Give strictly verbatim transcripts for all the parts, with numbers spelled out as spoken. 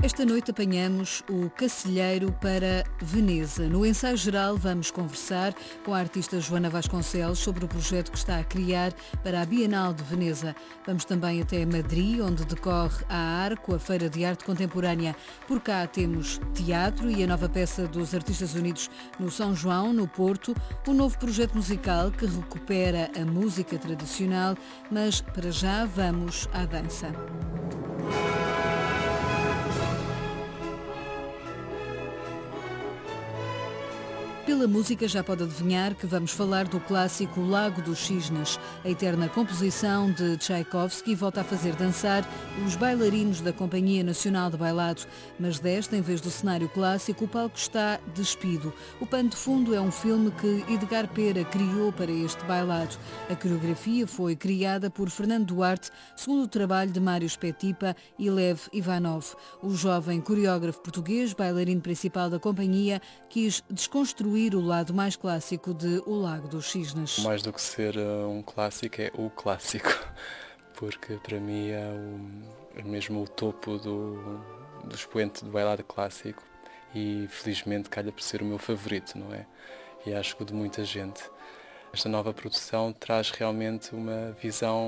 Esta noite apanhamos o Cacilheiro para Veneza. No ensaio geral vamos conversar com a artista Joana Vasconcelos sobre o projeto que está a criar para a Bienal de Veneza. Vamos também até Madrid, onde decorre a Arco, a Feira de Arte Contemporânea. Por cá temos teatro e a nova peça dos Artistas Unidos no São João, no Porto, um novo projeto musical que recupera a música tradicional, mas para já vamos à dança. Pela música já pode adivinhar que vamos falar do clássico Lago dos Cisnes. A eterna composição de Tchaikovsky volta a fazer dançar os bailarinos da Companhia Nacional de Bailado. Mas desta, em vez do cenário clássico, o palco está despido. O pano de fundo é um filme que Edgar Pera criou para este bailado. A coreografia foi criada por Fernando Duarte, segundo o trabalho de Mário Spetipa e Lev Ivanov. O jovem coreógrafo português, bailarino principal da companhia, quis desconstruir o lado mais clássico de O Lago dos Cisnes. Mais do que ser um clássico, é o clássico, porque para mim é, o, é mesmo o topo do, do expoente do bailado clássico e felizmente calha por ser o meu favorito, não é? E acho que o de muita gente. Esta nova produção traz realmente uma visão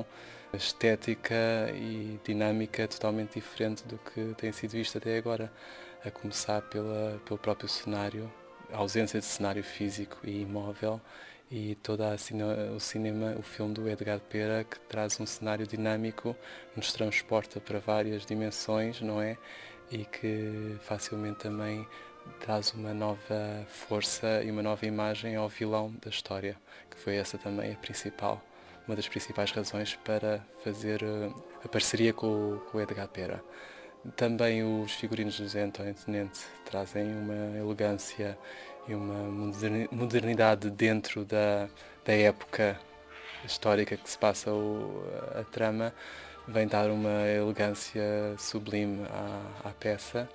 estética e dinâmica totalmente diferente do que tem sido visto até agora, a começar pela, pelo próprio cenário, a ausência de cenário físico e imóvel e todo o cinema, o filme do Edgar Pera, que traz um cenário dinâmico, nos transporta para várias dimensões, não é? E que facilmente também traz uma nova força e uma nova imagem ao vilão da história, que foi essa também a principal, uma das principais razões para fazer a parceria com o Edgar Pera. Também os figurinos do José António Tenente trazem uma elegância e uma modernidade dentro da, da época histórica que se passa o, a trama, vem dar uma elegância sublime à, à peça.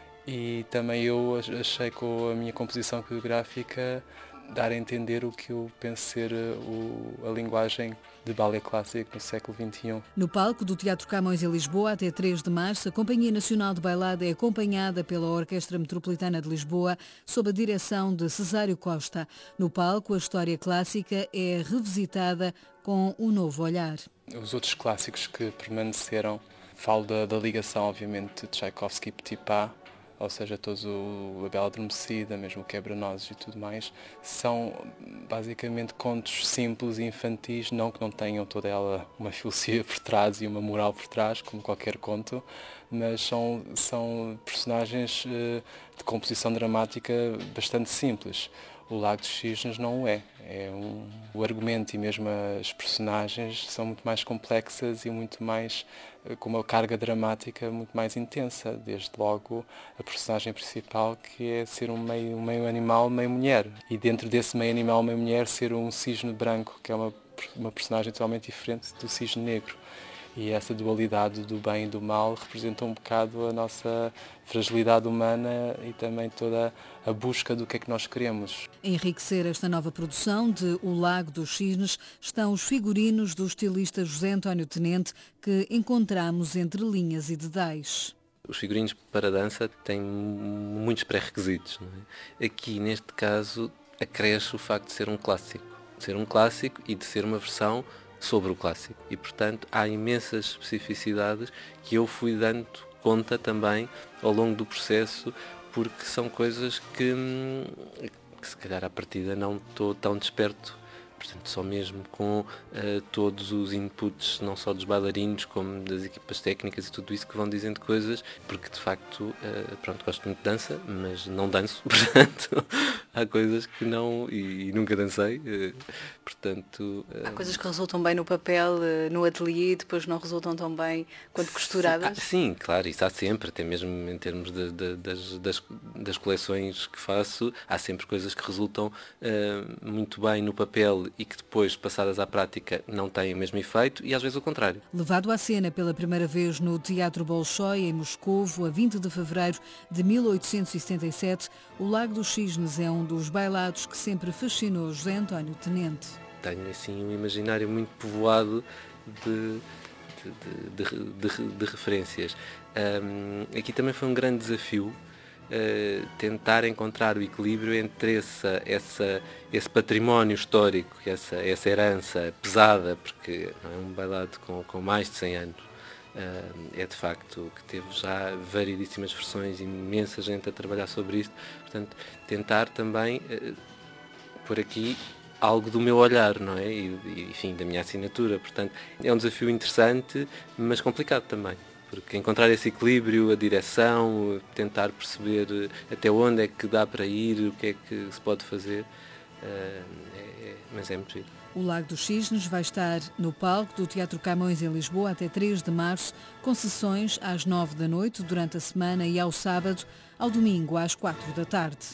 E também eu achei com a minha composição coreográfica dar a entender o que eu penso ser o, a linguagem de ballet clássico no século vinte e um. No palco do Teatro Camões em Lisboa, até três de março, a Companhia Nacional de Bailado é acompanhada pela Orquestra Metropolitana de Lisboa, sob a direção de Cesário Costa. No palco, a história clássica é revisitada com um novo olhar. Os outros clássicos que permaneceram, falo da, da ligação, obviamente, de Tchaikovsky e Petipa, ou seja, todos o A Bela Adormecida, mesmo o Quebra-Nozes e tudo mais, são basicamente contos simples e infantis, não que não tenham toda ela uma filosofia por trás e uma moral por trás, como qualquer conto, mas são, são personagens de composição dramática bastante simples. O Lago dos Cisnes não o é. É um, o argumento e mesmo as personagens são muito mais complexas e muito mais, com uma carga dramática muito mais intensa. Desde logo a personagem principal, que é ser um meio, um meio animal, meio mulher. E dentro desse meio animal, meio mulher, ser um cisne branco, que é uma, uma personagem totalmente diferente do cisne negro. E essa dualidade do bem e do mal representa um bocado a nossa fragilidade humana e também toda a busca do que é que nós queremos. A enriquecer esta nova produção de O Lago dos Cisnes estão os figurinos do estilista José António Tenente, que encontramos entre linhas e dedais. Os figurinos para a dança têm muitos pré-requisitos, não é? Aqui, neste caso, acresce o facto de ser um clássico. De ser um clássico e de ser uma versão sobre o clássico. E, portanto, há imensas especificidades que eu fui dando conta também ao longo do processo, porque são coisas que, que se calhar à partida não estou tão desperto. Portanto, só mesmo com uh, todos os inputs, não só dos bailarinos, como das equipas técnicas e tudo isso, que vão dizendo coisas, porque de facto, uh, pronto, gosto muito de dança, mas não danço, portanto, há coisas que não, e, e nunca dancei, uh, portanto... Uh, há coisas que resultam bem no papel, uh, no ateliê, e depois não resultam tão bem quando costuradas? Ah, sim, claro, isso há sempre, até mesmo em termos de, de, das, das, das coleções que faço, há sempre coisas que resultam uh, muito bem no papel e que depois, passadas à prática, não têm o mesmo efeito e às vezes o contrário. Levado à cena pela primeira vez no Teatro Bolshoi, em Moscovo, a vinte de fevereiro de mil oitocentos e setenta e sete, O Lago dos Cisnes é um dos bailados que sempre fascinou José António Tenente. Tenho assim um imaginário muito povoado de de, de, de, de referências. Um, aqui também foi um grande desafio uh, tentar encontrar o equilíbrio entre essa, essa, esse património histórico, essa, essa herança pesada, porque é um bailado com, com mais de cem anos. Uh, é de facto que teve já variedíssimas versões, imensa gente a trabalhar sobre isto, portanto tentar também uh, por aqui algo do meu olhar, não é? E, e, enfim, da minha assinatura, portanto é um desafio interessante, mas complicado também, porque encontrar esse equilíbrio, a direção, tentar perceber até onde é que dá para ir, o que é que se pode fazer, uh, é, é, mas é muito giro. O Lago dos Cisnes vai estar no palco do Teatro Camões em Lisboa até três de março, com sessões às nove da noite durante a semana e ao sábado, ao domingo às quatro da tarde.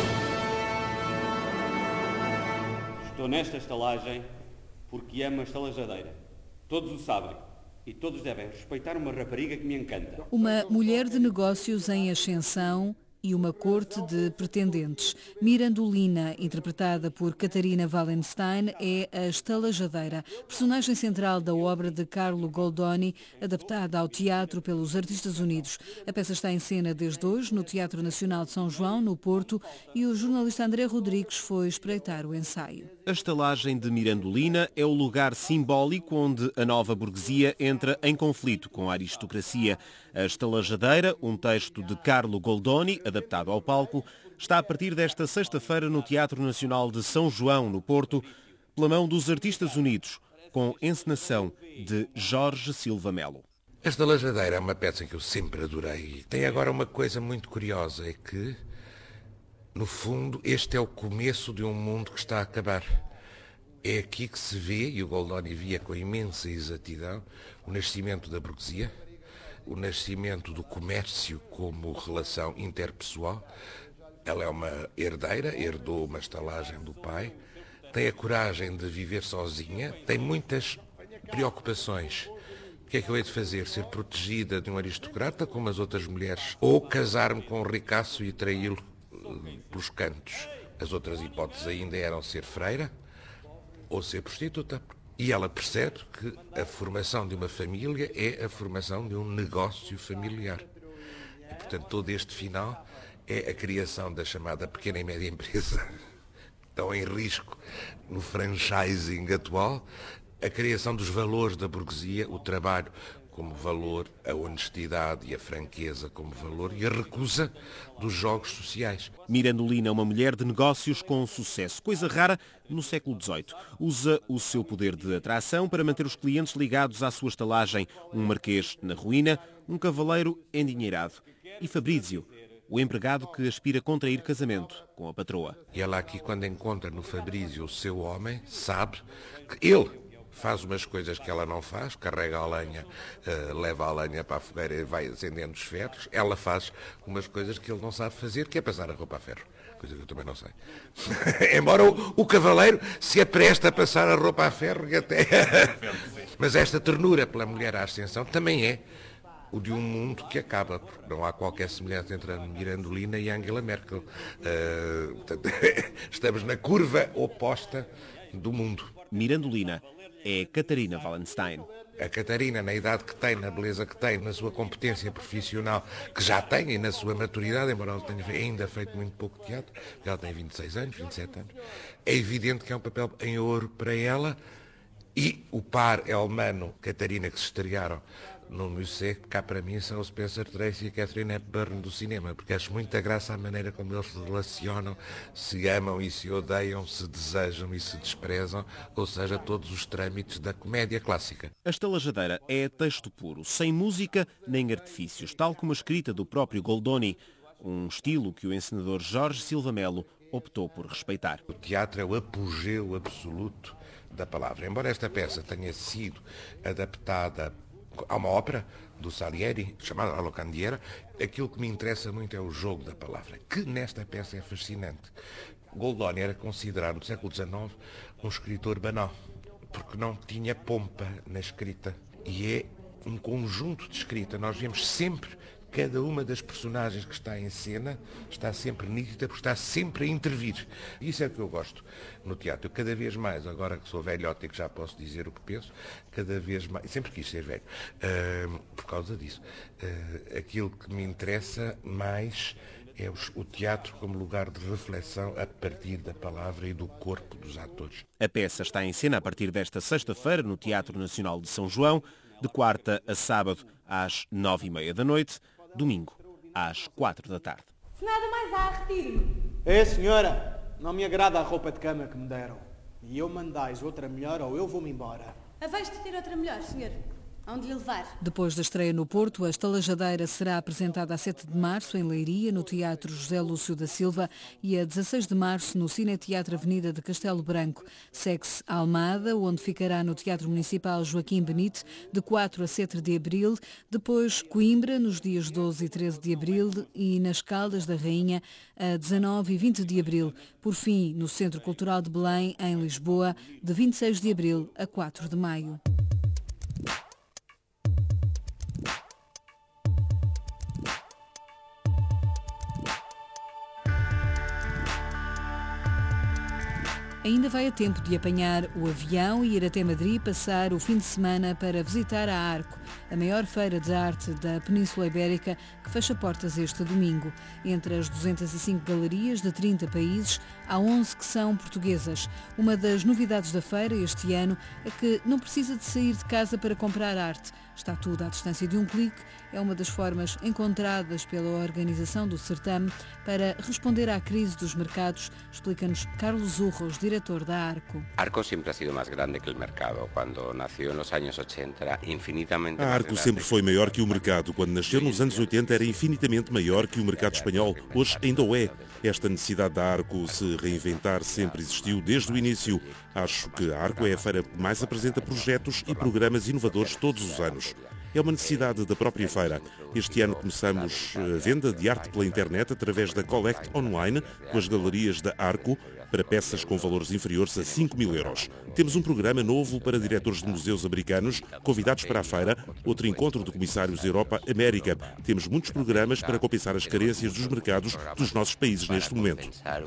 Estou nesta estalagem porque amo a estalajadeira. Todos o sabem e todos devem respeitar uma rapariga que me encanta. Uma mulher de negócios em ascensão e uma corte de pretendentes. Mirandolina, interpretada por Catarina Wallenstein, é a estalajadeira, personagem central da obra de Carlo Goldoni, adaptada ao teatro pelos Artistas Unidos. A peça está em cena desde hoje no Teatro Nacional de São João, no Porto, e o jornalista André Rodrigues foi espreitar o ensaio. A estalagem de Mirandolina é o lugar simbólico onde a nova burguesia entra em conflito com a aristocracia. A estalajadeira, um texto de Carlo Goldoni, adaptado ao palco, está a partir desta sexta-feira no Teatro Nacional de São João, no Porto, pela mão dos Artistas Unidos, com encenação de Jorge Silva Melo. A estalajadeira é uma peça que eu sempre adorei. Tem agora uma coisa muito curiosa, é que, no fundo, este é o começo de um mundo que está a acabar. É aqui que se vê, e o Goldoni via com imensa exatidão, o nascimento da burguesia, o nascimento do comércio como relação interpessoal. Ela é uma herdeira, herdou uma estalagem do pai, tem a coragem de viver sozinha, tem muitas preocupações. O que é que eu hei de fazer? Ser protegida de um aristocrata como as outras mulheres? Ou casar-me com um ricaço e traí-lo pelos cantos? As outras hipóteses ainda eram ser freira ou ser prostituta. E ela percebe que a formação de uma família é a formação de um negócio familiar. E, portanto, todo este final é a criação da chamada pequena e média empresa. Estão em risco no franchising atual, a criação dos valores da burguesia, o trabalho como valor, a honestidade e a franqueza como valor e a recusa dos jogos sociais. Mirandolina é uma mulher de negócios com sucesso, coisa rara no século dezoito. Usa o seu poder de atração para manter os clientes ligados à sua estalagem. Um marquês na ruína, um cavaleiro endinheirado. E Fabrício, o empregado que aspira a contrair casamento com a patroa. E ela aqui, quando encontra no Fabrício o seu homem, sabe que ele faz umas coisas que ela não faz, carrega a lenha, uh, leva a lenha para a fogueira e vai acendendo os ferros. Ela faz umas coisas que ele não sabe fazer, que é passar a roupa a ferro. Coisa que eu também não sei. Embora o, o cavaleiro se apresta a passar a roupa a ferro, que até... Mas esta ternura pela mulher à ascensão também é o de um mundo que acaba, porque não há qualquer semelhança entre a Mirandolina e a Angela Merkel. Uh, portanto, estamos na curva oposta do mundo. Mirandolina é Catarina Wallenstein. A Catarina, na idade que tem, na beleza que tem, na sua competência profissional, que já tem e na sua maturidade, embora ela tenha ainda feito muito pouco teatro, porque ela tem vinte e seis anos, vinte e sete anos, é evidente que é um papel em ouro para ela. E o par Elmano, Catarina, que se estrearam no Museu, cá para mim são o Spencer Tracy e a Catherine Hepburn do cinema, porque acho muita graça a maneira como eles se relacionam, se amam e se odeiam, se desejam e se desprezam, ou seja, todos os trâmites da comédia clássica. A estalajadeira é texto puro, sem música nem artifícios, tal como a escrita do próprio Goldoni, um estilo que o encenador Jorge Silva Melo optou por respeitar. O teatro é o apogeu absoluto da palavra. Embora esta peça tenha sido adaptada a uma ópera do Salieri, chamada La Locandiera, aquilo que me interessa muito é o jogo da palavra, que nesta peça é fascinante. Goldoni era considerado, no século dezenove, um escritor banal, porque não tinha pompa na escrita. E é um conjunto de escrita. Nós vemos sempre cada uma das personagens que está em cena está sempre nítida, porque está sempre a intervir. Isso é o que eu gosto no teatro. Eu cada vez mais, agora que sou velhote e que já posso dizer o que penso, cada vez mais, sempre quis ser velho, uh, por causa disso. Uh, aquilo que me interessa mais é o teatro como lugar de reflexão a partir da palavra e do corpo dos atores. A peça está em cena a partir desta sexta-feira no Teatro Nacional de São João, de quarta a sábado às nove e meia da noite, domingo às quatro da tarde. Se nada mais há, retiro-me. É, senhora, não me agrada a roupa de cama que me deram. E eu mandais outra melhor ou eu vou-me embora. Havais-de ter outra melhor, senhor. Onde lhe levar? Depois da estreia no Porto, a Estalajadeira será apresentada a sete de março em Leiria, no Teatro José Lúcio da Silva, e a dezasseis de março no Cineteatro Avenida de Castelo Branco. Segue-se Almada, onde ficará no Teatro Municipal Joaquim Benite, de quatro a sete de abril, depois Coimbra, nos dias doze e treze de abril, e nas Caldas da Rainha, a dezanove e vinte de abril. Por fim, no Centro Cultural de Belém, em Lisboa, de vinte e seis de abril a quatro de maio. Ainda vai a tempo de apanhar o avião e ir até Madrid passar o fim de semana para visitar a Arco, a maior feira de arte da Península Ibérica, que fecha portas este domingo. Entre as duzentas e cinco galerias de trinta países, há onze que são portuguesas. Uma das novidades da feira este ano é que não precisa de sair de casa para comprar arte. Está tudo à distância de um clique. É uma das formas encontradas pela organização do certame para responder à crise dos mercados, explica-nos Carlos Urros, diretor da Arco. Arco sempre ha sido mais grande que o mercado. Quando nasceu nos anos oitenta era infinitamente A Arco sempre foi maior que o mercado. Quando nasceu nos anos oitenta era infinitamente maior que o mercado espanhol. Hoje ainda o é. Esta necessidade da Arco se reinventar sempre existiu desde o início. Acho que a Arco é a feira que mais apresenta projetos e programas inovadores todos os anos. É uma necessidade da própria feira. Este ano começamos a venda de arte pela internet através da Collect Online, com as galerias da Arco, para peças com valores inferiores a cinco mil euros. Temos um programa novo para diretores de museus americanos, convidados para a feira, outro encontro de comissários Europa-América. Temos muitos programas para compensar as carências dos mercados dos nossos países neste momento.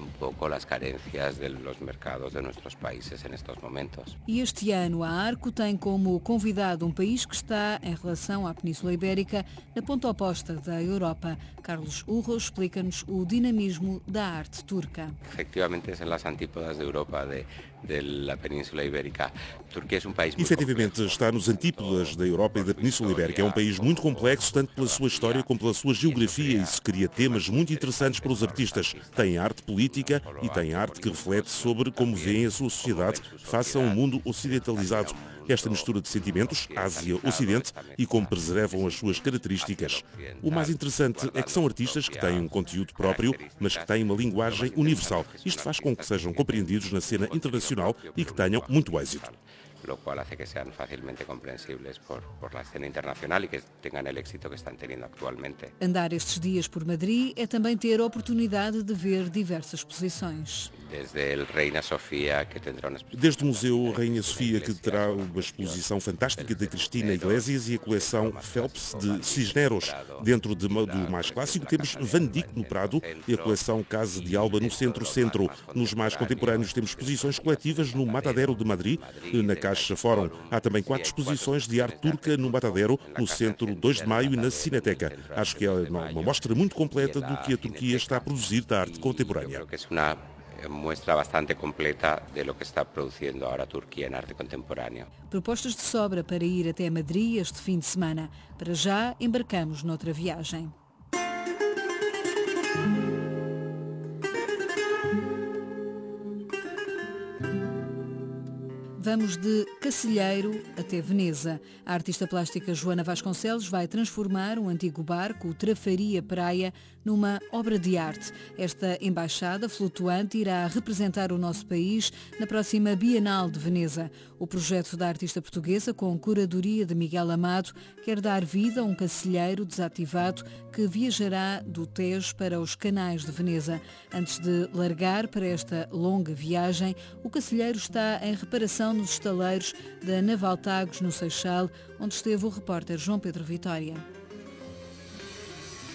E este ano a Arco tem como convidado um país que está, em relação à Península Ibérica, na ponta oposta da Europa. Carlos Urros explica-nos o dinamismo da arte turca. Efectivamente, são as antípodas da Europa, de, da Península Ibérica. Turquia é um país muito Efetivamente, está nos antípodas da Europa e da Península Ibérica. É um país muito complexo, tanto pela sua história como pela sua geografia. Isso cria temas muito interessantes para os artistas. Tem arte política e tem arte que reflete sobre como veem a sua sociedade face a um mundo ocidentalizado. Esta mistura de sentimentos, Ásia-Ocidente, e como preservam as suas características. O mais interessante é que são artistas que têm um conteúdo próprio, mas que têm uma linguagem universal. Isto faz com que sejam compreendidos na cena internacional e que tenham muito êxito. Lo cual hace que sean fácilmente comprensibles por, por la escena internacional y que tengan el éxito que están teniendo actualmente. Andar estes dias por Madrid é também ter a oportunidade de ver diversas exposições. Desde el Reina Sofía, que tendrá uma Desde o Museu Rainha Sofia, que terá uma exposição fantástica de Cristina Iglesias, e a coleção Phelps de Cisneros. Dentro de, do mais clássico temos Van Dyck no Prado e a coleção Casa de Alba no Centro-Centro. Nos mais contemporâneos temos exposições coletivas no Matadero de Madrid, na Caixa Fórum. Há também quatro exposições de arte turca no Matadero, no Centro dois de Maio e na Cineteca. Acho que é uma mostra muito completa do que a Turquia está a produzir da arte contemporânea. Muestra bastante completa de lo que está produzindo agora a Turquia em arte contemporânea. Propostas de sobra para ir até Madrid este fim de semana. Para já, embarcamos noutra viagem. Vamos de Cacilheiro até Veneza. A artista plástica Joana Vasconcelos vai transformar um antigo barco, o Trafaria Praia, numa obra de arte. Esta embaixada flutuante irá representar o nosso país na próxima Bienal de Veneza. O projeto da artista portuguesa, com curadoria de Miguel Amado, quer dar vida a um cacilheiro desativado que viajará do Tejo para os canais de Veneza. Antes de largar para esta longa viagem, o cacilheiro está em reparação nos estaleiros da Navaltagos, no Seixal, onde esteve o repórter João Pedro Vitória.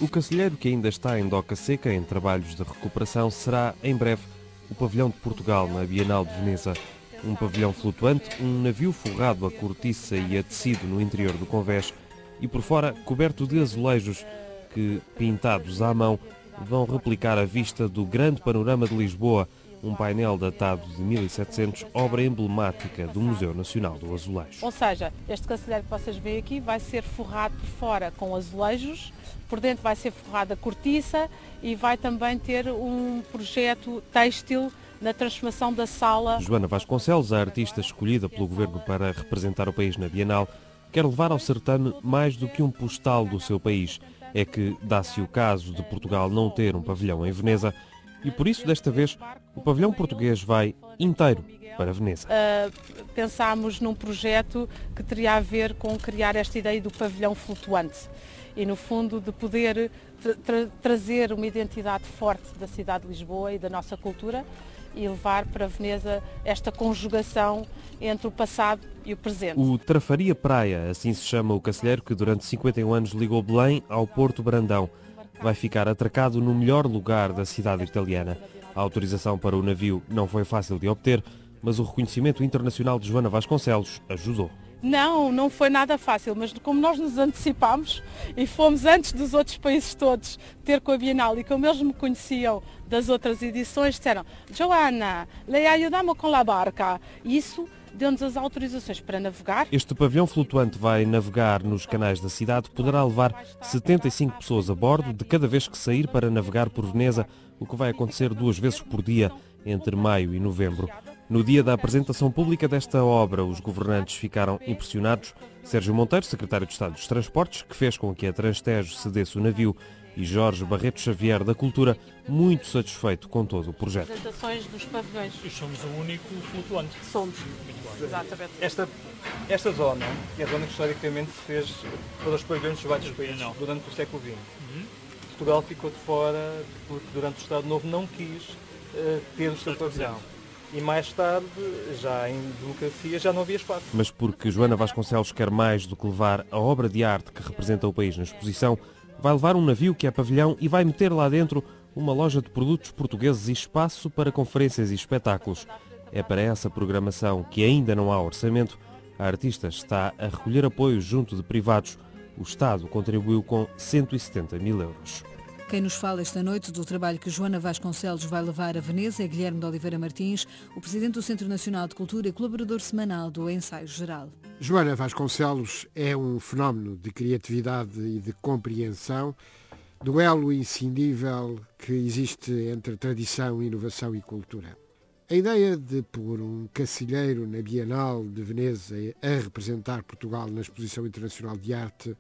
O Cacilheiro, que ainda está em doca seca, em trabalhos de recuperação, será, em breve, o pavilhão de Portugal na Bienal de Veneza. Um pavilhão flutuante, um navio forrado a cortiça e a tecido no interior do convés e por fora coberto de azulejos que, pintados à mão, vão replicar a vista do grande panorama de Lisboa, um painel datado de mil e setecentos, obra emblemática do Museu Nacional do Azulejo. Ou seja, este cacilheiro que vocês veem aqui vai ser forrado por fora com azulejos, por dentro vai ser forrado a cortiça e vai também ter um projeto têxtil na transformação da sala. Joana Vasconcelos, a artista escolhida pelo Governo para representar o país na Bienal, quer levar ao certame mais do que um postal do seu país. É que dá-se o caso de Portugal não ter um pavilhão em Veneza e por isso, desta vez, o pavilhão português vai inteiro para Veneza. Uh, pensámos num projeto que teria a ver com criar esta ideia do pavilhão flutuante e, no fundo, de poder tra tra trazer uma identidade forte da cidade de Lisboa e da nossa cultura e levar para Veneza esta conjugação entre o passado e o presente. O Trafaria Praia, assim se chama o cacilheiro que durante cinquenta e um anos ligou Belém ao Porto Brandão. Vai ficar atracado no melhor lugar da cidade italiana. A autorização para o navio não foi fácil de obter, mas o reconhecimento internacional de Joana Vasconcelos ajudou. Não, não foi nada fácil, mas como nós nos antecipámos e fomos antes dos outros países todos ter com a Bienal e como eles me conheciam das outras edições, disseram: Joana, le ayudamos com a barca. E isso deu-nos as autorizações para navegar. Este pavilhão flutuante vai navegar nos canais da cidade, poderá levar setenta e cinco pessoas a bordo de cada vez que sair para navegar por Veneza, o que vai acontecer duas vezes por dia entre maio e novembro. No dia da apresentação pública desta obra, os governantes ficaram impressionados. Sérgio Monteiro, secretário de Estado dos Transportes, que fez com que a Transtejo cedesse o navio, e Jorge Barreto Xavier, da Cultura, muito satisfeito com todo o projeto. Apresentações dos pavilhões. E somos o único flutuante. Somos, exatamente. Esta, esta zona é a zona que historicamente se fez para os pavilhões dos vários países durante o século vinte. Uhum. Portugal ficou de fora porque durante o Estado Novo não quis uh, ter o seu pavilhão. E mais tarde, já em democracia, já não havia espaço. Mas porque Joana Vasconcelos quer mais do que levar a obra de arte que representa o país na exposição, vai levar um navio que é pavilhão e vai meter lá dentro uma loja de produtos portugueses e espaço para conferências e espetáculos. É para essa programação que ainda não há orçamento. A artista está a recolher apoio junto de privados. O Estado contribuiu com cento e setenta mil euros. Quem nos fala esta noite do trabalho que Joana Vasconcelos vai levar a Veneza é Guilherme de Oliveira Martins, o presidente do Centro Nacional de Cultura e colaborador semanal do Ensaio Geral. Joana Vasconcelos é um fenómeno de criatividade e de compreensão do elo inscindível que existe entre tradição, inovação e cultura. A ideia de pôr um cacilheiro na Bienal de Veneza a representar Portugal na Exposição Internacional de Arte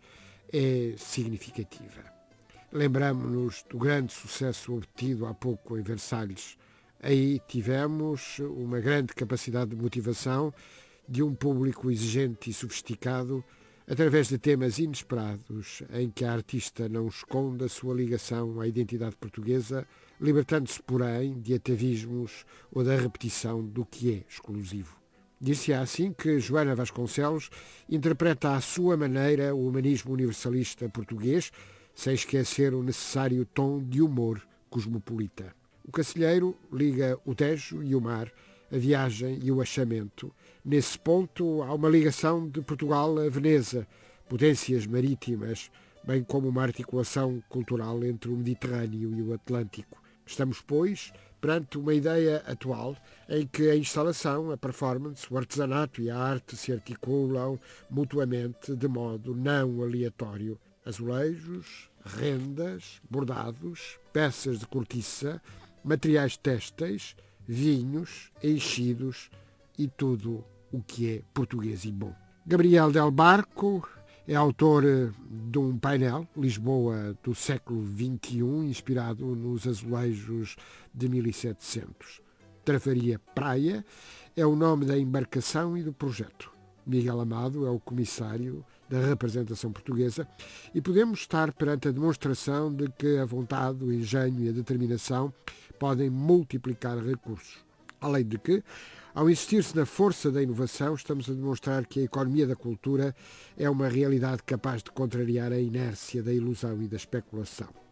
é significativa. Lembramos-nos do grande sucesso obtido há pouco em Versalhes. Aí tivemos uma grande capacidade de motivação de um público exigente e sofisticado através de temas inesperados em que a artista não esconde a sua ligação à identidade portuguesa, libertando-se, porém, de atavismos ou da repetição do que é exclusivo. Dir-se-á assim que Joana Vasconcelos interpreta à sua maneira o humanismo universalista português, sem esquecer o necessário tom de humor cosmopolita. O cacilheiro liga o Tejo e o mar, a viagem e o achamento. Nesse ponto há uma ligação de Portugal a Veneza, potências marítimas, bem como uma articulação cultural entre o Mediterrâneo e o Atlântico. Estamos, pois, perante uma ideia atual em que a instalação, a performance, o artesanato e a arte se articulam mutuamente de modo não aleatório. Azulejos, rendas, bordados, peças de cortiça, materiais têxteis, vinhos, enchidos e tudo o que é português e bom. Gabriel Del Barco é autor de um painel, Lisboa do século vinte e um, inspirado nos azulejos de mil e setecentos. Trafaria Praia é o nome da embarcação e do projeto. Miguel Amado é o comissário da representação portuguesa e podemos estar perante a demonstração de que a vontade, o engenho e a determinação podem multiplicar recursos. Além de que, ao insistir-se na força da inovação, estamos a demonstrar que a economia da cultura é uma realidade capaz de contrariar a inércia da ilusão e da especulação.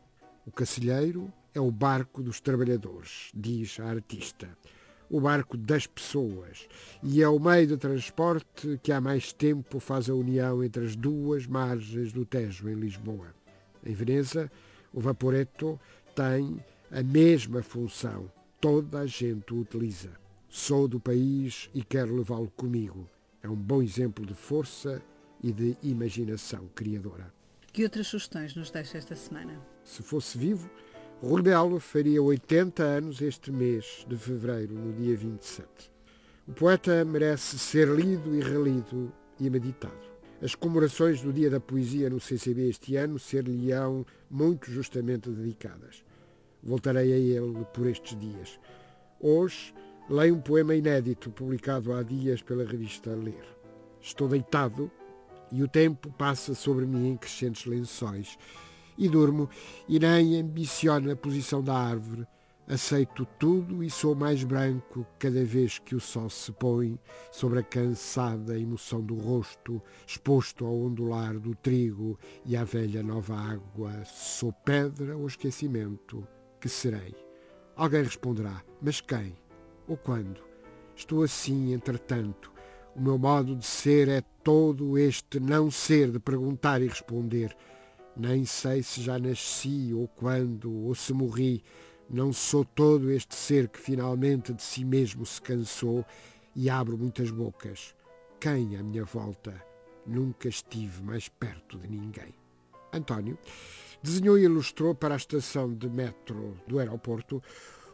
O cacilheiro é o barco dos trabalhadores, diz a artista. O barco das pessoas. E é o meio de transporte que há mais tempo faz a união entre as duas margens do Tejo, em Lisboa. Em Veneza, o vaporetto tem a mesma função. Toda a gente o utiliza. Sou do país e quero levá-lo comigo. É um bom exemplo de força e de imaginação criadora. Que outras sugestões nos deixa esta semana? Se fosse vivo, Rui Belo faria oitenta anos este mês de fevereiro, no dia vinte e sete. O poeta merece ser lido e relido e meditado. As comemorações do Dia da Poesia no C C B este ano ser-lhe-ão muito justamente dedicadas. Voltarei a ele por estes dias. Hoje leio um poema inédito publicado há dias pela revista Ler. Estou deitado e o tempo passa sobre mim em crescentes lençóis. E durmo e nem ambiciono a posição da árvore. Aceito tudo e sou mais branco cada vez que o sol se põe sobre a cansada emoção do rosto, exposto ao ondular do trigo e à velha nova água. Sou pedra ou esquecimento? Que serei? Alguém responderá, mas quem? Ou quando? Estou assim, entretanto. O meu modo de ser é todo este não ser de perguntar e responder. Nem sei se já nasci ou quando, ou se morri. Não sou todo este ser que finalmente de si mesmo se cansou e abro muitas bocas. Quem à minha volta? Nunca estive mais perto de ninguém. António desenhou e ilustrou para a estação de metro do aeroporto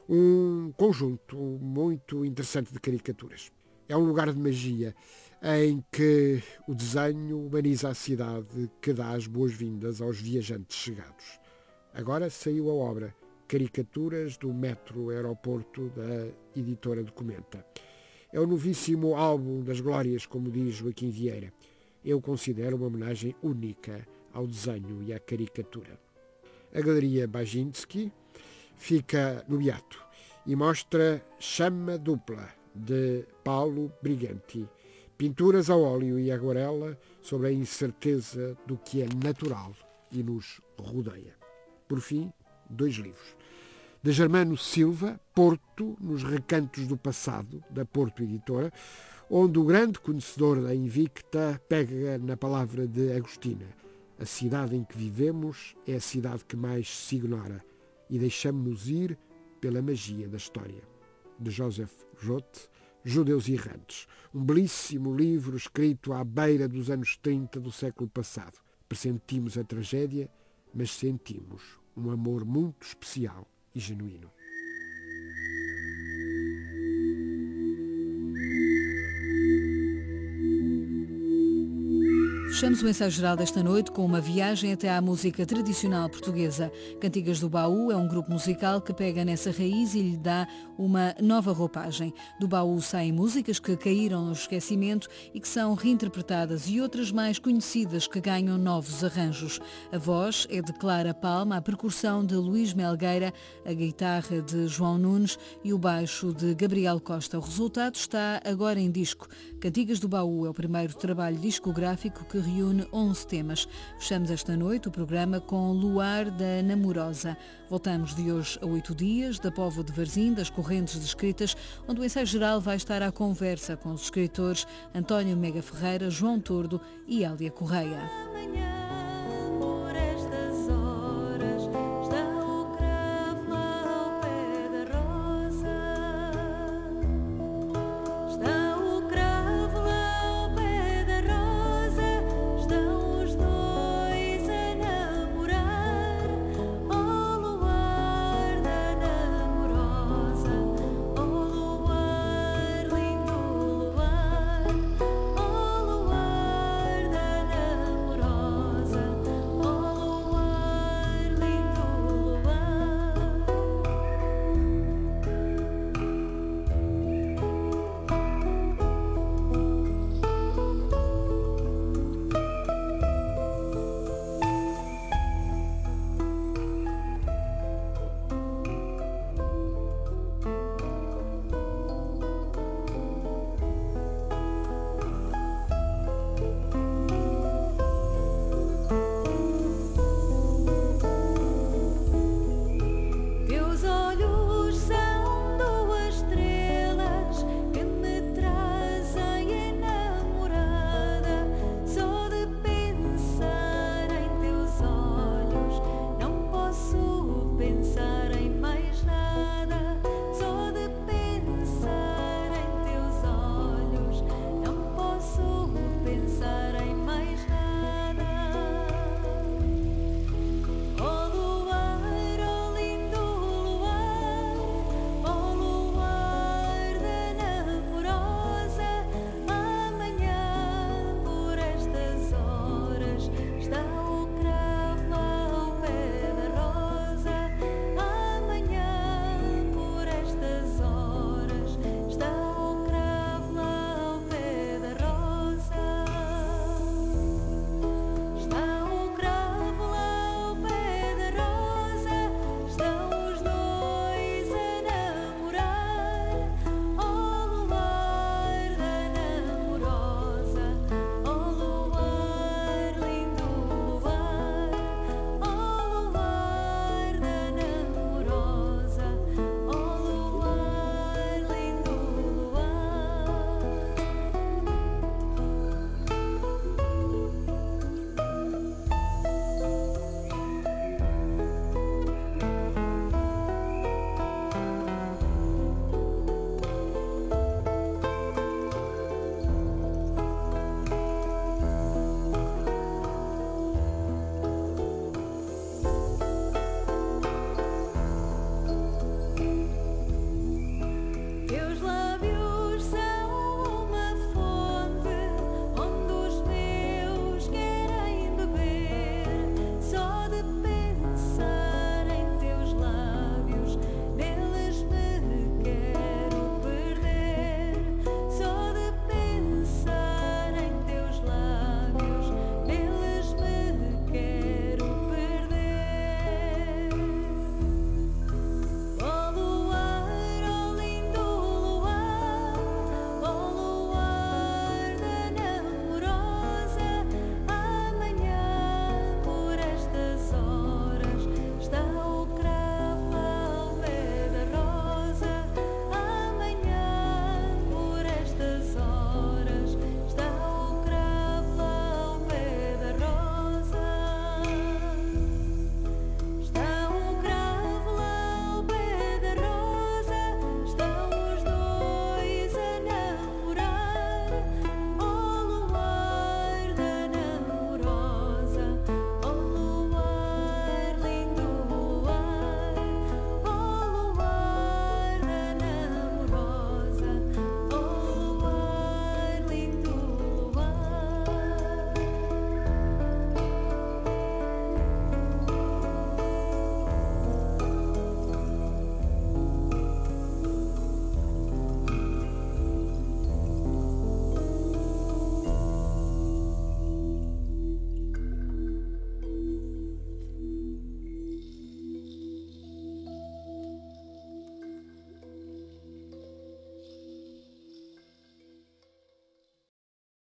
um conjunto muito interessante de caricaturas. É um lugar de magia em que o desenho humaniza a cidade que dá as boas-vindas aos viajantes chegados. Agora saiu a obra Caricaturas do Metro Aeroporto, da editora Documenta. É o novíssimo álbum das glórias, como diz Joaquim Vieira. Eu considero uma homenagem única ao desenho e à caricatura. A Galeria Baginski fica no Beato e mostra Chama Dupla, de Paulo Briganti. Pinturas a óleo e aguarela sobre a incerteza do que é natural e nos rodeia. Por fim, dois livros. De Germano Silva, Porto, nos recantos do passado, da Porto Editora, onde o grande conhecedor da Invicta pega na palavra de Agostina. A cidade em que vivemos é a cidade que mais se ignora e deixamos-nos ir pela magia da história. De Joseph Roth, Judeus Errantes. Um belíssimo livro escrito à beira dos anos trinta do século passado. Pressentimos a tragédia, mas sentimos um amor muito especial e genuíno. Fechamos o ensaio geral desta noite com uma viagem até à música tradicional portuguesa. Cantigas do Baú é um grupo musical que pega nessa raiz e lhe dá uma nova roupagem. Do baú saem músicas que caíram no esquecimento e que são reinterpretadas e outras mais conhecidas que ganham novos arranjos. A voz é de Clara Palma, a percussão de Luís Melgueira, a guitarra de João Nunes e o baixo de Gabriel Costa. O resultado está agora em disco. Cantigas do Baú é o primeiro trabalho discográfico que reúne onze temas. Fechamos esta noite o programa com Luar da Namorosa. Voltamos de hoje a oito dias, da Póvoa de Varzim, das correntes descritas, onde o ensaio geral vai estar à conversa com os escritores António Mega Ferreira, João Tordo e Hélia Correia.